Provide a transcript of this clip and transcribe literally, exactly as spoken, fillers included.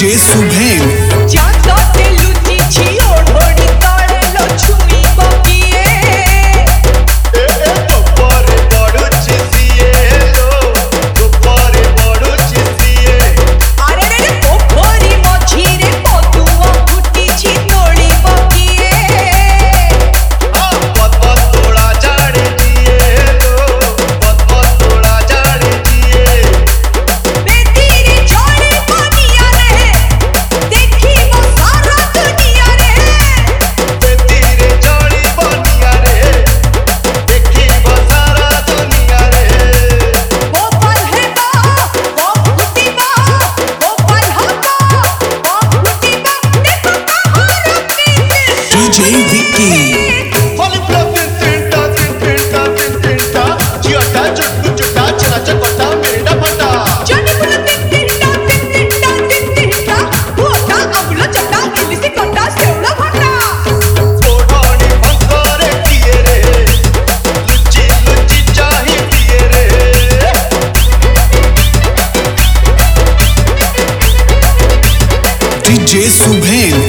DJ Subhen जातो ते Luche छी ओढोडी तळे लो छुई बपिए ए ए ऊपर पडुची सिए लो ऊपर पडुची सिए अरे रे पोखरी मझी रे पतुआ फुटी छी तोड़ी बपिए आ पत पत तोड़ा जाड़े दिए लो पत पत तोड़ा जाड़े दिए बेटी रे छोड़ी बनिया रे देखी वो सारा दुनिया रे बेटी रे चढ़ी बनिया रे देखी वो सारा दुनिया रे गोपाल है बा वो फुटी बा गोपाल हो बा वो फुटी बा देखो कहां रुकी डीजे विक्की होली फ्लफिन तिंटा तिन तिंटा तिन तिंटा चियाटा चुटकू चुटा चना चकोटा मेरा फटा जनी बुला तिन तिंटा तिन तिंटा तिन तिंटा होता अगला चटा इलिसी कटा सेवड़ा भटा ओढ़ानी भंगारे दिए रे लुच्ची लुच्ची चाही दिए रे डीजे सुभेन